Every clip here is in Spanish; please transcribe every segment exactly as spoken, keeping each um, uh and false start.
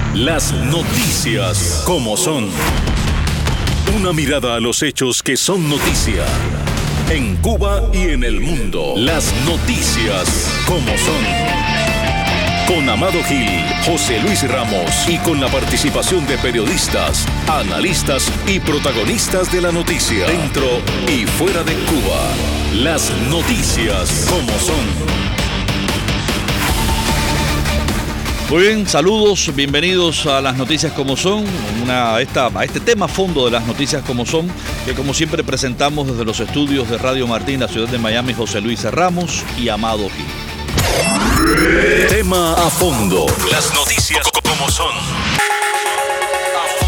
Las noticias como son. Una mirada a los hechos que son noticia. En Cuba y en el mundo. Las noticias como son. Con Amado Gil, José Luis Ramos y con la participación de periodistas, analistas y protagonistas de la noticia. Dentro y fuera de Cuba. Las noticias como son. Muy bien, saludos, bienvenidos a las noticias como son, una, a, esta, a este tema fondo de las noticias como son, que como siempre presentamos desde los estudios de Radio Martín, la ciudad de Miami, José Luis Ramos y Amado Gil. Tema a fondo, las noticias como son. A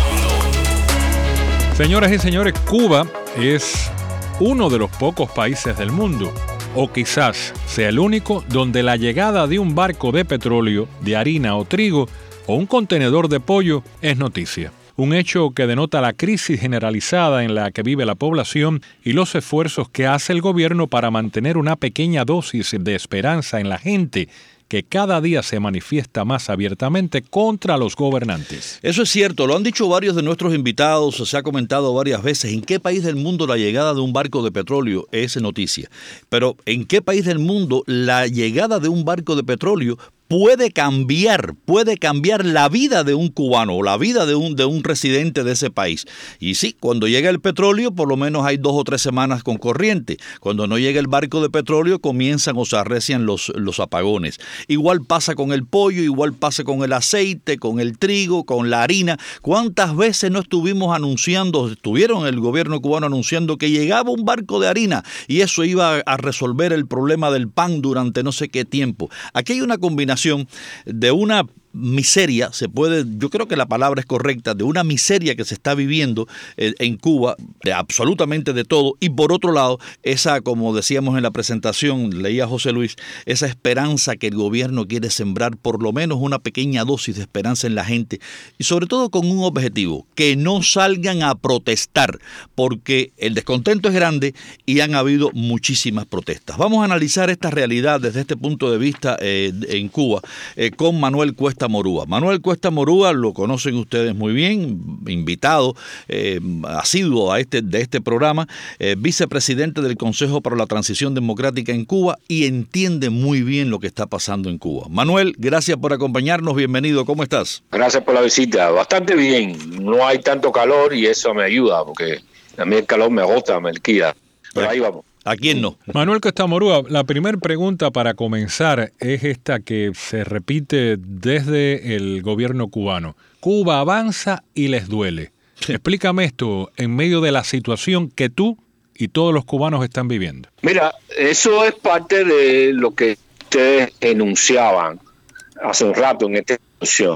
fondo. Señoras y señores, Cuba es uno de los pocos países del mundo, o quizás sea el único, donde la llegada de un barco de petróleo, de harina o trigo, o un contenedor de pollo es noticia. Un hecho que denota la crisis generalizada en la que vive la población y los esfuerzos que hace el gobierno para mantener una pequeña dosis de esperanza en la gente, que cada día se manifiesta más abiertamente contra los gobernantes. Eso es cierto, lo han dicho varios de nuestros invitados, se ha comentado varias veces. ¿En qué país del mundo la llegada de un barco de petróleo es noticia? Pero ¿en qué país del mundo la llegada de un barco de petróleo puede cambiar, puede cambiar la vida de un cubano o la vida de un, de un residente de ese país? Y sí, cuando llega el petróleo, por lo menos hay dos o tres semanas con corriente. Cuando no llega el barco de petróleo, comienzan o se arrecian los, los apagones. Igual pasa con el pollo, igual pasa con el aceite, con el trigo, con la harina. ¿Cuántas veces no estuvimos anunciando, estuvieron el gobierno cubano anunciando que llegaba un barco de harina y eso iba a resolver el problema del pan durante no sé qué tiempo? Aquí hay una combinación de una miseria, se puede, yo creo que la palabra es correcta, de una miseria que se está viviendo en, en Cuba, de absolutamente de todo, y por otro lado, esa, como decíamos en la presentación, leía José Luis, esa esperanza que el gobierno quiere sembrar, por lo menos una pequeña dosis de esperanza en la gente, y sobre todo con un objetivo, que no salgan a protestar, porque el descontento es grande y han habido muchísimas protestas. Vamos a analizar esta realidad desde este punto de vista eh, en Cuba, eh, con Manuel Cuesta Morúa. Manuel Cuesta Morúa lo conocen ustedes muy bien, invitado, eh, asiduo a este, de este programa, eh, vicepresidente del Consejo para la Transición Democrática en Cuba y entiende muy bien lo que está pasando en Cuba. Manuel, gracias por acompañarnos, bienvenido, ¿cómo estás? Gracias por la visita, bastante bien, no hay tanto calor y eso me ayuda porque a mí el calor me agota, me liquida, pero ahí vamos. ¿A quién no? Manuel Cuesta Morúa, la primera pregunta para comenzar es esta que se repite desde el gobierno cubano. Cuba avanza y les duele. Explícame esto en medio de la situación que tú y todos los cubanos están viviendo. Mira, eso es parte de lo que ustedes enunciaban hace un rato en esta discusión.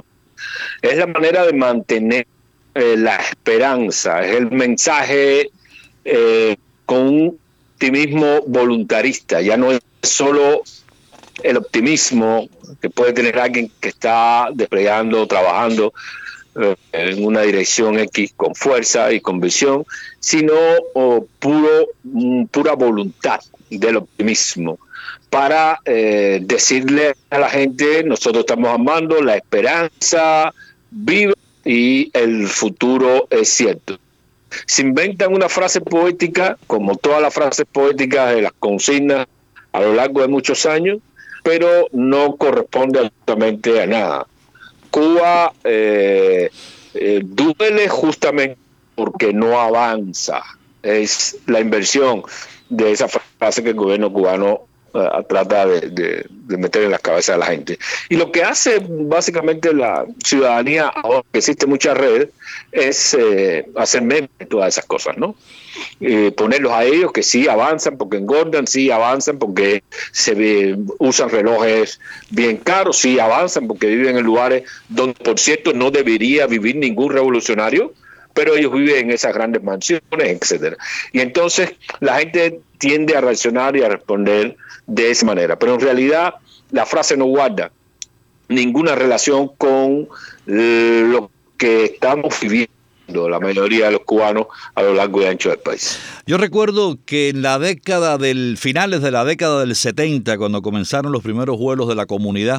Es la manera de mantener eh, la esperanza, es el mensaje eh, con un optimismo voluntarista, ya no es solo el optimismo que puede tener alguien que está desplegando, trabajando eh, en una dirección X con fuerza y convicción, sino oh, puro, mm, pura voluntad del optimismo para eh, decirle a la gente, nosotros estamos amando, la esperanza vive y el futuro es cierto. Se inventan una frase poética, como todas las frases poéticas de las consignas a lo largo de muchos años, pero no corresponde absolutamente a nada. Cuba eh, eh, duele justamente porque no avanza. Es la inversión de esa frase que el gobierno cubano uh, trata de, de, de meter en las cabezas de la gente. Y lo que hace básicamente la ciudadanía, ahora que existen muchas redes, es eh, hacer memes de todas esas cosas, ¿no? Eh, ponerlos a ellos que sí avanzan porque engordan, sí avanzan porque se ve, usan relojes bien caros, sí avanzan porque viven en lugares donde, por cierto, no debería vivir ningún revolucionario, pero ellos viven en esas grandes mansiones, etcétera. Y entonces la gente tiende a reaccionar y a responder de esa manera. Pero en realidad la frase no guarda ninguna relación con lo que estamos viviendo la mayoría de los cubanos a lo largo y ancho del país. Yo recuerdo que en la década del finales de la década del setenta, cuando comenzaron los primeros vuelos de la comunidad,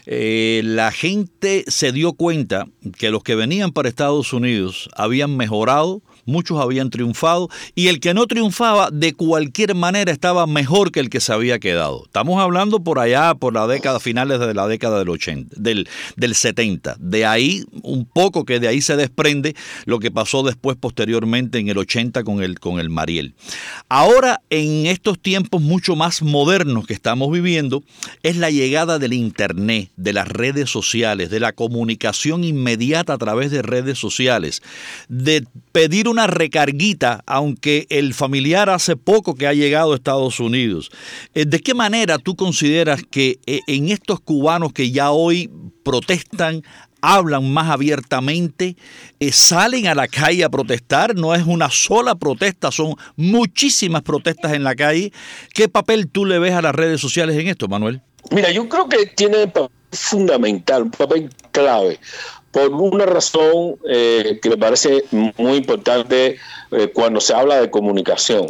eh, la gente se dio cuenta que los que venían para Estados Unidos habían mejorado, muchos habían triunfado, y el que no triunfaba de cualquier manera estaba mejor que el que se había quedado. Estamos hablando por allá, por la década, finales de la década del ochenta, del, del setenta. De ahí, un poco que de ahí se desprende lo que pasó después, posteriormente, en el ochenta con el, con el Mariel. Ahora, en estos tiempos mucho más modernos que estamos viviendo, es la llegada del Internet, de las redes sociales, de la comunicación inmediata a través de redes sociales, de pedir una recarguita, aunque el familiar hace poco que ha llegado a Estados Unidos. ¿De qué manera tú consideras que en estos cubanos que ya hoy protestan, hablan más abiertamente, eh, salen a la calle a protestar? No es una sola protesta, son muchísimas protestas en la calle. ¿Qué papel tú le ves a las redes sociales en esto, Manuel? Mira, yo creo que tiene un papel fundamental, un papel clave, por una razón eh, que me parece muy importante eh, cuando se habla de comunicación.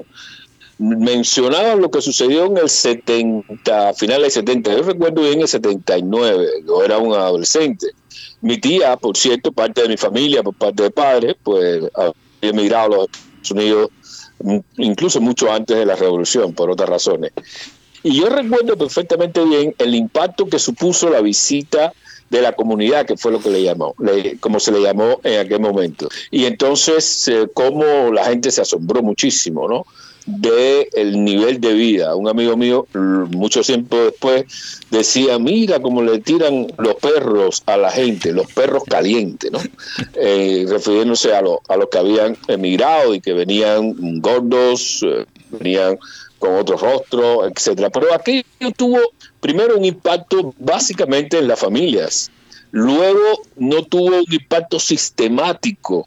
Mencionaba lo que sucedió en el setenta, finales del setenta, yo recuerdo bien el setenta y nueve, yo era un adolescente. Mi tía, por cierto, parte de mi familia, por parte de padre, pues había emigrado a los Estados Unidos incluso mucho antes de la revolución, por otras razones. Y yo recuerdo perfectamente bien el impacto que supuso la visita de la comunidad, que fue lo que le llamó, le, como se le llamó en aquel momento. Y entonces, eh, cómo la gente se asombró muchísimo, ¿no?, de el nivel de vida. Un amigo mío, mucho tiempo después, decía, mira cómo le tiran los perros a la gente, los perros calientes, ¿no? Eh, refiriéndose a, lo, a los que habían emigrado y que venían gordos, eh, venían con otro rostro, etcétera. Pero aquello tuvo primero un impacto básicamente en las familias. Luego no tuvo un impacto sistemático,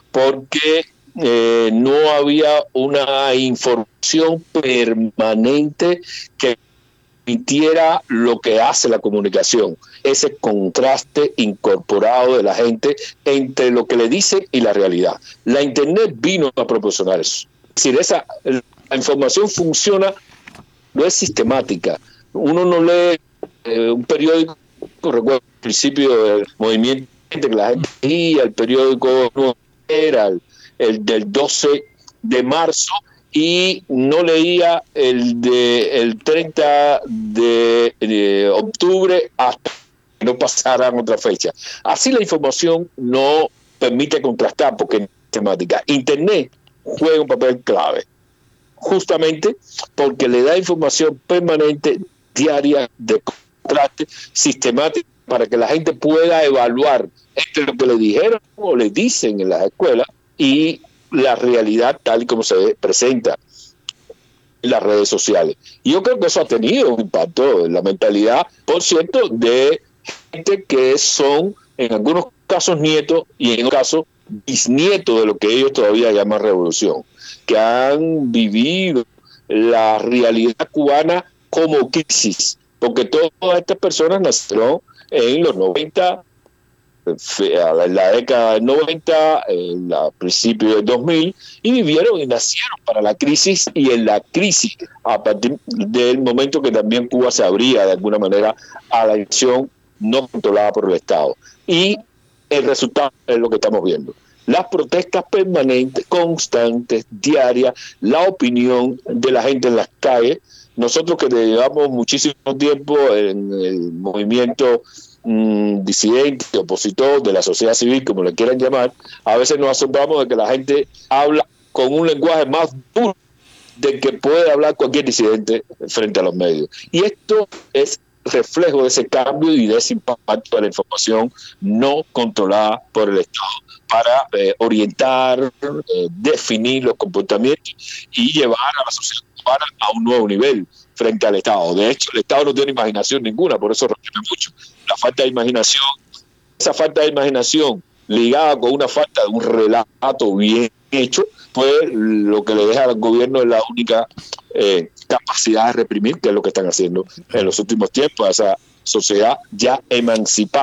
porque Eh, no había una información permanente que permitiera lo que hace la comunicación, ese contraste incorporado de la gente entre lo que le dicen y la realidad. La Internet vino a proporcionar eso. Es decir, esa, la información funciona, no es sistemática. Uno no lee eh, un periódico, recuerdo al principio del movimiento que la gente leía, el periódico no era el el del doce de marzo, y no leía el de el treinta de, de octubre hasta que no pasaran otra fecha. Así la información no permite contrastar, porque es temática. Internet juega un papel clave, justamente porque le da información permanente, diaria, de contraste, sistemática, para que la gente pueda evaluar entre lo que le dijeron o le dicen en las escuelas y la realidad tal y como se presenta en las redes sociales. Y yo creo que eso ha tenido un impacto en la mentalidad, por cierto, de gente que son, en algunos casos, nietos y en otros casos, bisnietos de lo que ellos todavía llaman revolución, que han vivido la realidad cubana como crisis, porque todas estas personas nacieron en los noventa, en la década del noventa, en el principio del dos mil, y vivieron y nacieron para la crisis, y en la crisis, a partir del momento que también Cuba se abría de alguna manera a la acción no controlada por el Estado. Y el resultado es lo que estamos viendo. Las protestas permanentes, constantes, diarias, la opinión de la gente en las calles. Nosotros que llevamos muchísimo tiempo en el movimiento Mm, disidente, opositor, de la sociedad civil, como le quieran llamar, a veces nos asombramos de que la gente habla con un lenguaje más duro del que puede hablar cualquier disidente frente a los medios. Y esto es reflejo de ese cambio y de ese impacto de la información no controlada por el Estado para eh, orientar, eh, definir los comportamientos y llevar a la sociedad cubana a un nuevo nivel frente al Estado. De hecho, el Estado no tiene imaginación ninguna, por eso requiere mucho. La falta de imaginación, esa falta de imaginación ligada con una falta de un relato bien hecho, pues lo que le deja al gobierno es la única eh, capacidad de reprimir, que es lo que están haciendo en los últimos tiempos, a esa sociedad ya emancipada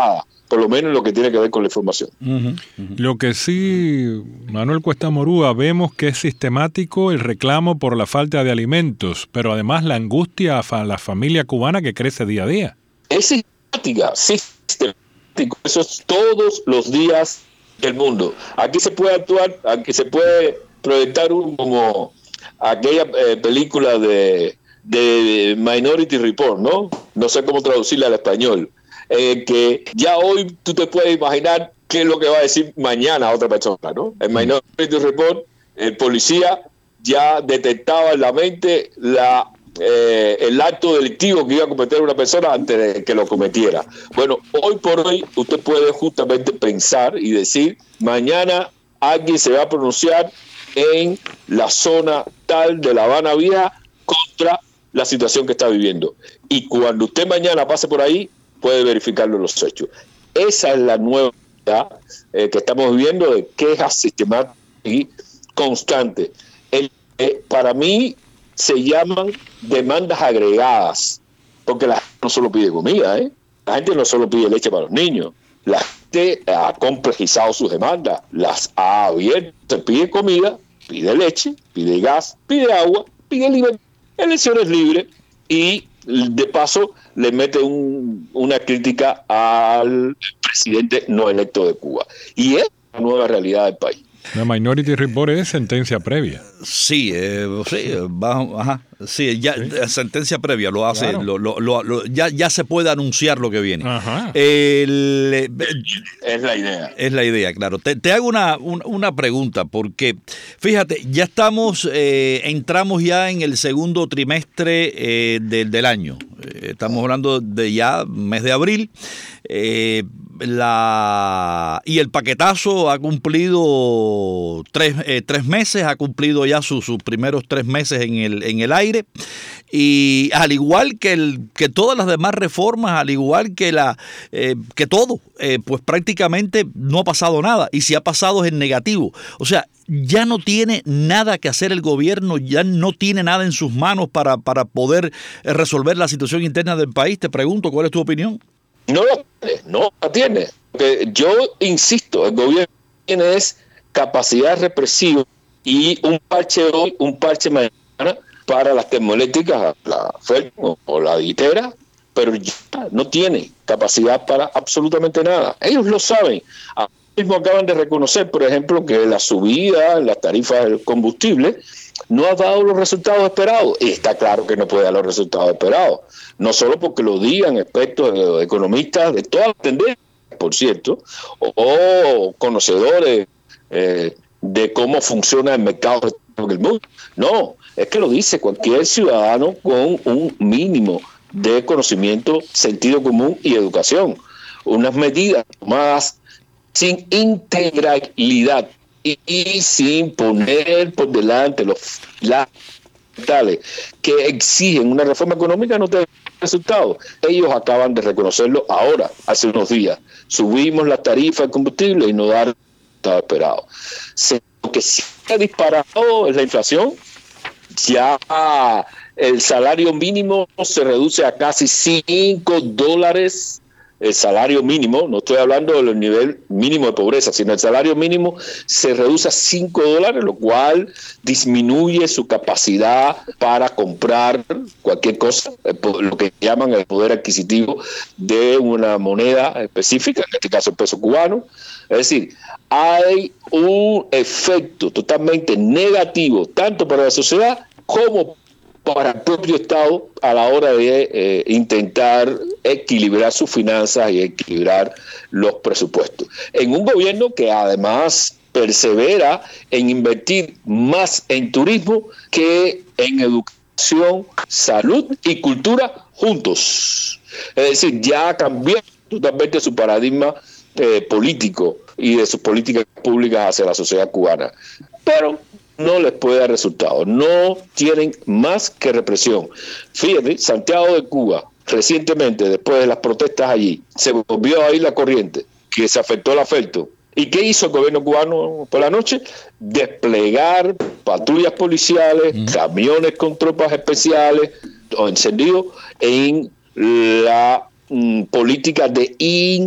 por lo menos en lo que tiene que ver con la información. Uh-huh, uh-huh. Lo que sí, Manuel Cuesta Morúa, vemos que es sistemático el reclamo por la falta de alimentos, pero además la angustia a la familia cubana que crece día a día. Es sistemática, sistemático, eso es todos los días del mundo. Aquí se puede actuar, aquí se puede proyectar un, como aquella eh, película de, de Minority Report, ¿no? No sé cómo traducirla al español. Eh, que ya hoy tú te puedes imaginar qué es lo que va a decir mañana a otra persona, ¿no? En Minority Report, el policía ya detectaba en la mente la, eh, el acto delictivo que iba a cometer una persona antes de que lo cometiera. Bueno, hoy por hoy usted puede justamente pensar y decir, mañana alguien se va a pronunciar en la zona tal de La Habana Vieja contra la situación que está viviendo. Y cuando usted mañana pase por ahí, puede verificarlo los hechos. Esa es la nueva eh, que estamos viviendo de quejas sistemáticas y constantes. El, eh, para mí se llaman demandas agregadas, porque la gente no solo pide comida, ¿eh? La gente no solo pide leche para los niños, la gente ha complejizado sus demandas, las ha abierto, se pide comida, pide leche, pide gas, pide agua, pide libertad, elecciones libres y de paso le mete un, una crítica al presidente no electo de Cuba. Y es la nueva realidad del país. La Minority Report es sentencia previa. Sí, eh, sí, bajo, ajá, sí, ya ¿sí? sentencia previa lo hace, claro. lo, lo, lo, lo, ya, ya se puede anunciar lo que viene. Ajá. El, es la idea. Es la idea, claro. Te, te hago una, una, una pregunta, porque fíjate, ya estamos, eh, entramos ya en el segundo trimestre eh, del, del año. Eh, estamos hablando de ya mes de abril. Eh, la y el paquetazo ha cumplido tres, eh, tres meses, ha cumplido ya sus, sus primeros tres meses en el, en el aire, y al igual que, el, que todas las demás reformas, al igual que, la, eh, que todo, eh, pues prácticamente no ha pasado nada, y si ha pasado es en negativo. O sea, ya no tiene nada que hacer el gobierno, ya no tiene nada en sus manos para, para poder resolver la situación interna del país. Te pregunto, ¿cuál es tu opinión? No la tiene, no la tiene. Porque yo insisto, el gobierno tiene es capacidad represiva y un parche hoy, un parche mañana para las termoeléctricas, la F E R o la Ditera, pero ya no tiene capacidad para absolutamente nada. Ellos lo saben. Ahora mismo acaban de reconocer, por ejemplo, que la subida en las tarifas del combustible no ha dado los resultados esperados. Y está claro que no puede dar los resultados esperados. No solo porque lo digan expertos, eh, economistas de todas las tendencias, por cierto, o, o conocedores eh, de cómo funciona el mercado del mundo. No, es que lo dice cualquier ciudadano con un mínimo de conocimiento, sentido común y educación. Unas medidas tomadas sin integralidad y, y sin poner por delante los las que exigen una reforma económica no tienen resultados. Ellos acaban de reconocerlo ahora, hace unos días. Subimos la tarifa de combustible y no da el resultado esperado. Lo que sí ha disparado es la inflación. Ya el salario mínimo se reduce a casi cinco dólares. El salario mínimo, no estoy hablando del nivel mínimo de pobreza, sino el salario mínimo se reduce a cinco dólares, lo cual disminuye su capacidad para comprar cualquier cosa, lo que llaman el poder adquisitivo de una moneda específica, en este caso el peso cubano. Es decir, hay un efecto totalmente negativo, tanto para la sociedad como para el propio Estado a la hora de eh, intentar equilibrar sus finanzas y equilibrar los presupuestos. En un gobierno que además persevera en invertir más en turismo que en educación, salud y cultura juntos. Es decir, ya cambió totalmente su paradigma eh, político y de sus políticas públicas hacia la sociedad cubana. Pero no les puede dar resultados, no tienen más que represión. Fíjate, Santiago de Cuba, recientemente, después de las protestas allí, se volvió a ir la corriente, que se afectó el afecto. ¿Y qué hizo el gobierno cubano por la noche? Desplegar patrullas policiales, mm. camiones con tropas especiales, o encendidos, en la mm, política de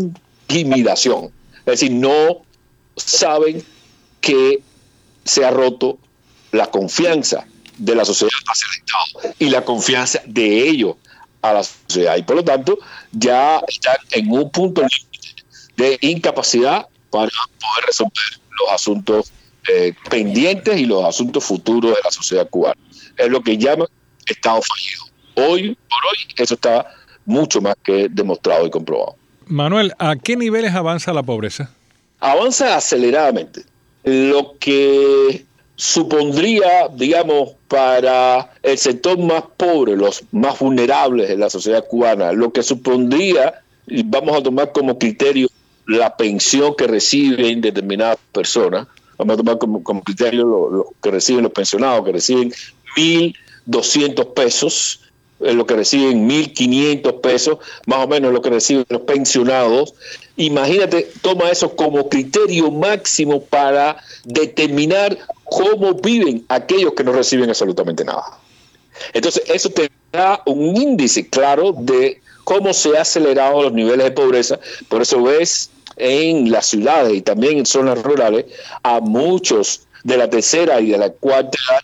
intimidación. Es decir, no saben que se ha roto la confianza de la sociedad hacia el Estado y la confianza de ellos a la sociedad. Y por lo tanto, ya están en un punto de incapacidad para poder resolver los asuntos eh, pendientes y los asuntos futuros de la sociedad cubana. Es lo que llaman Estado fallido. Hoy por hoy eso está mucho más que demostrado y comprobado. Manuel, ¿a qué niveles avanza la pobreza? Avanza aceleradamente. Lo que supondría, digamos, para el sector más pobre, los más vulnerables de la sociedad cubana, lo que supondría, y vamos a tomar como criterio la pensión que reciben determinadas personas, vamos a tomar como, como criterio lo, lo que reciben los pensionados, que reciben mil doscientos pesos, eh, lo que reciben mil quinientos pesos, más o menos lo que reciben los pensionados. Imagínate, toma eso como criterio máximo para determinar cómo viven aquellos que no reciben absolutamente nada. Entonces, eso te da un índice claro de cómo se han acelerado los niveles de pobreza. Por eso ves en las ciudades y también en zonas rurales a muchos de la tercera y de la cuarta edad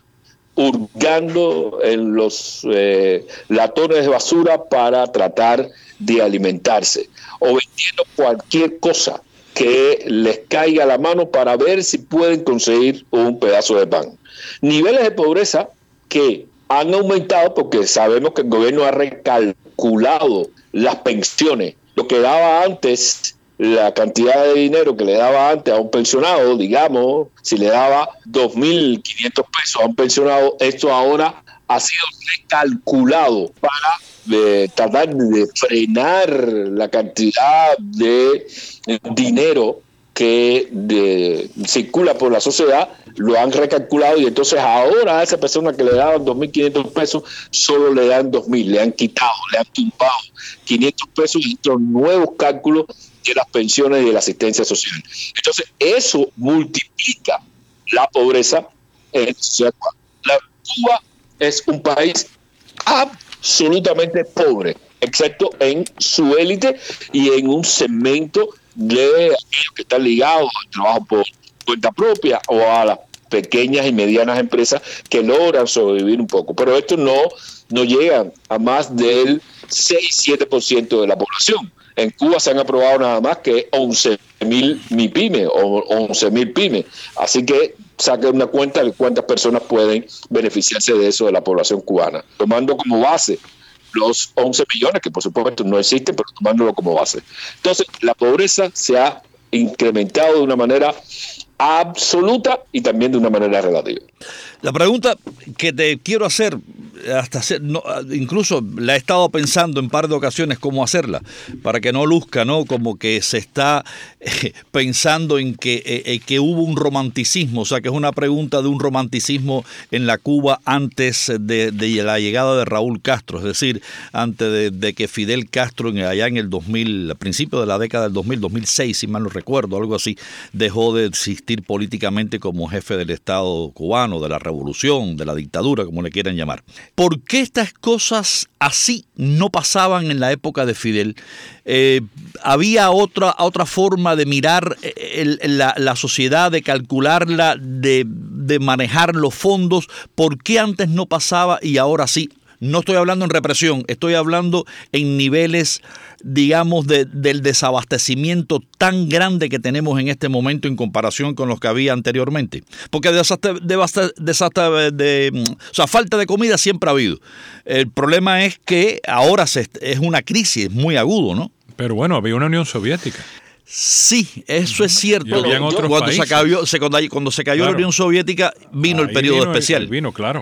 hurgando en los eh, latones de basura para tratar de alimentarse, o vendiendo cualquier cosa que les caiga a la mano para ver si pueden conseguir un pedazo de pan. Niveles de pobreza que han aumentado porque sabemos que el gobierno ha recalculado las pensiones. Lo que daba antes, la cantidad de dinero que le daba antes a un pensionado, digamos, si le daba dos mil quinientos pesos a un pensionado, esto ahora ha sido recalculado para eh, tratar de frenar la cantidad de dinero que de, circula por la sociedad. Lo han recalculado y entonces ahora a esa persona que le daban dos mil quinientos pesos solo le dan dos mil, le han quitado, le han tumbado quinientos pesos y estos nuevos cálculos de las pensiones y de la asistencia social. Entonces eso multiplica la pobreza en la sociedad cubana. La Cuba es un país absolutamente pobre, excepto en su élite y en un segmento de aquellos que están ligados al trabajo por cuenta propia o a las pequeñas y medianas empresas que logran sobrevivir un poco. Pero estos no, no llegan a más del seis a siete por ciento de la población. En Cuba se han aprobado nada más que once mil MIPYME o once mil pymes. Así que saquen una cuenta de cuántas personas pueden beneficiarse de eso de la población cubana, tomando como base los once millones, que por supuesto no existen, pero tomándolo como base. Entonces, la pobreza se ha incrementado de una manera absoluta y también de una manera relativa. La pregunta que te quiero hacer, hasta hacer, no, incluso la he estado pensando en par de ocasiones cómo hacerla, para que no luzca, ¿no? Como que se está eh, pensando en que, eh, que hubo un romanticismo, o sea, que es una pregunta de un romanticismo en la Cuba antes de, de la llegada de Raúl Castro, es decir, antes de, de que Fidel Castro, allá en el dos mil, a principios de la década del dos mil, dos mil seis, si mal no recuerdo, algo así, dejó de existir políticamente como jefe del Estado cubano, de la revolución, de la dictadura, como le quieran llamar. ¿Por qué estas cosas así no pasaban en la época de Fidel? Eh, ¿Había otra, otra forma de mirar el, la, la sociedad, de calcularla, de, de manejar los fondos? ¿Por qué antes no pasaba y ahora sí? No estoy hablando en represión, estoy hablando en niveles, digamos, de, del desabastecimiento tan grande que tenemos en este momento en comparación con los que había anteriormente. Porque desastre, desastre, desastre de, o sea, falta de comida siempre ha habido. El problema es que ahora se, es una crisis muy agudo, ¿no? Pero bueno, había una Unión Soviética. Sí, eso es cierto. Cuando se cayó, se, cuando se cayó claro. la Unión Soviética, vino Ahí el periodo vino especial. El, vino, claro.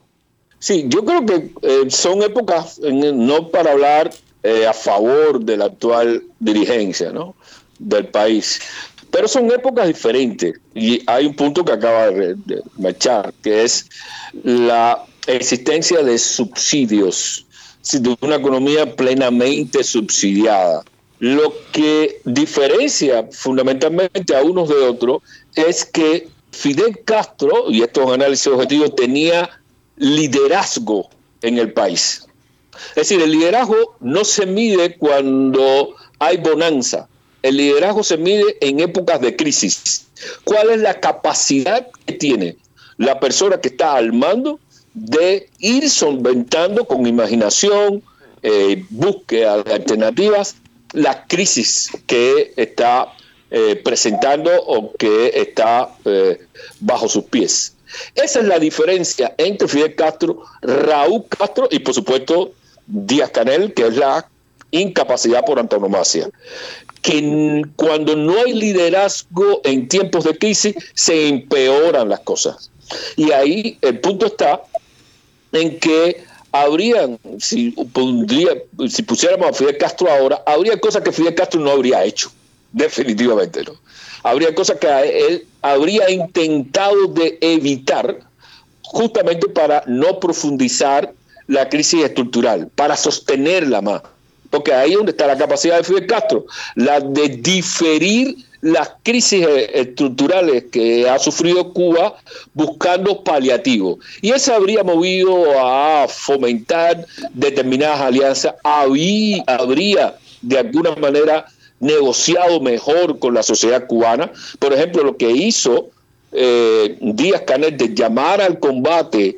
Sí, yo creo que eh, son épocas, en, no para hablar eh, a favor de la actual dirigencia, ¿no?, del país, pero son épocas diferentes. Y hay un punto que acaba de, de marchar, que es la existencia de subsidios, de una economía plenamente subsidiada. Lo que diferencia fundamentalmente a unos de otros es que Fidel Castro, y esto es un análisis objetivo, tenía liderazgo en el país. Es decir, el liderazgo no se mide cuando hay bonanza. El liderazgo se mide en épocas de crisis. ¿Cuál es la capacidad que tiene la persona que está al mando de ir solventando con imaginación, eh, búsqueda de alternativas, la crisis que está eh, presentando o que está eh, bajo sus pies? Esa es la diferencia entre Fidel Castro, Raúl Castro y, por supuesto, Díaz-Canel, que es la incapacidad por antonomasia. Que cuando no hay liderazgo en tiempos de crisis, se empeoran las cosas. Y ahí el punto está en que habrían, si, pondría, si pusiéramos a Fidel Castro ahora, habría cosas que Fidel Castro no habría hecho, definitivamente no. Habría cosas que él habría intentado de evitar justamente para no profundizar la crisis estructural, para sostenerla más. Porque ahí es donde está la capacidad de Fidel Castro, la de diferir las crisis estructurales que ha sufrido Cuba buscando paliativos. Y eso habría movido a fomentar determinadas alianzas, habría, habría de alguna manera negociado mejor con la sociedad cubana. Por ejemplo, lo que hizo eh, Díaz-Canel de llamar al combate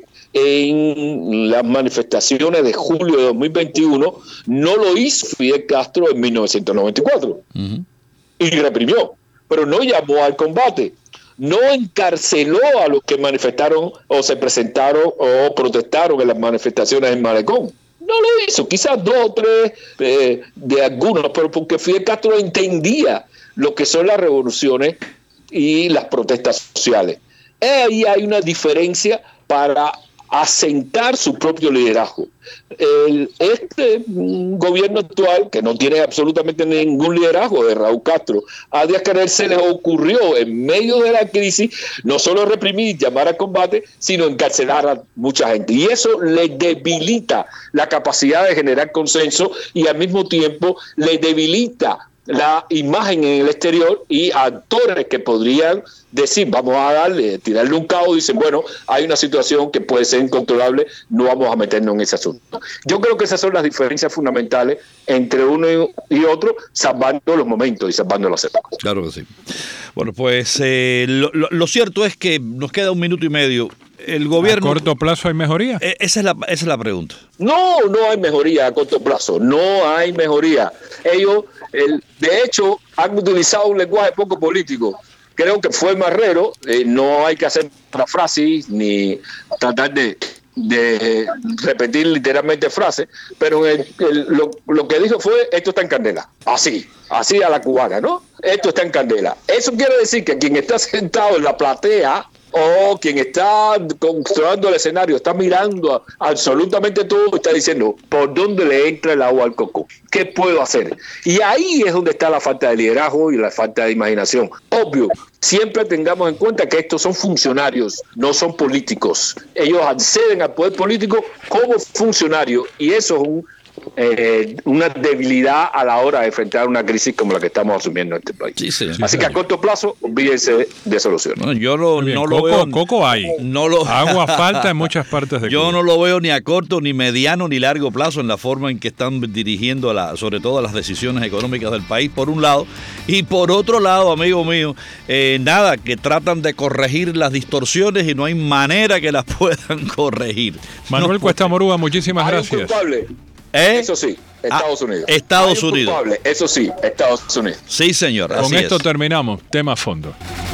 en las manifestaciones de julio de dos mil veintiuno, no lo hizo Fidel Castro en mil novecientos noventa y cuatro. Uh-huh. Y reprimió, pero no llamó al combate, no encarceló a los que manifestaron o se presentaron o protestaron en las manifestaciones en Malecón. No lo hizo, quizás dos o tres eh, de algunos, pero porque Fidel Castro entendía lo que son las revoluciones y las protestas sociales. Ahí hay una diferencia para asentar su propio liderazgo. El, este gobierno actual, que no tiene absolutamente ningún liderazgo de Raúl Castro, a Díaz-Canel se les ocurrió en medio de la crisis no solo reprimir, llamar al combate, sino encarcelar a mucha gente. Y eso le debilita la capacidad de generar consenso y al mismo tiempo le debilita la imagen en el exterior, y actores que podrían decir, vamos a darle, tirarle un cabo, dicen, bueno, hay una situación que puede ser incontrolable, no vamos a meternos en ese asunto. Yo creo que esas son las diferencias fundamentales entre uno y otro, salvando los momentos y salvando las épocas. Claro que sí. Bueno, pues eh, lo, lo, lo cierto es que nos queda un minuto y medio. El gobierno... ¿A corto plazo hay mejoría? Eh, esa, es la, esa es la pregunta. No, no hay mejoría a corto plazo, no hay mejoría. Ellos, el, de hecho, han utilizado un lenguaje poco político. Creo que fue marrero, eh, no hay que hacer frases ni tratar de, de repetir literalmente frases, pero el, el, lo, lo que dijo fue, esto está en candela, así, así a la cubana, ¿no? Esto está en candela. Eso quiere decir que quien está sentado en la platea o quien está controlando el escenario está mirando a, absolutamente todo y está diciendo, ¿por dónde le entra el agua al coco? ¿Qué puedo hacer? Y ahí es donde está la falta de liderazgo y la falta de imaginación. Obvio, siempre tengamos en cuenta que estos son funcionarios, no son políticos. Ellos acceden al poder político como funcionarios, y eso es un Eh, una debilidad a la hora de enfrentar una crisis como la que estamos asumiendo en este país. Sí, sí, sí, Así sí, que a corto plazo, olvídense de soluciones. Bueno, yo lo, no lo coco, veo. Coco hay. No lo, Agua falta en muchas partes de Yo Cuba. no lo veo ni a corto, ni mediano, ni largo plazo en la forma en que están dirigiendo, la, sobre todo las decisiones económicas del país, por un lado. Y por otro lado, amigo mío, eh, nada, que tratan de corregir las distorsiones y no hay manera que las puedan corregir. Manuel no, Cuesta Morúa, muchísimas hay gracias. Un culpable. ¿Eh? Eso sí, Estados ah, Unidos. Estados Hay un Unidos. culpable, eso sí, Estados Unidos. Sí, señor. Con así esto es. terminamos. Tema fondo.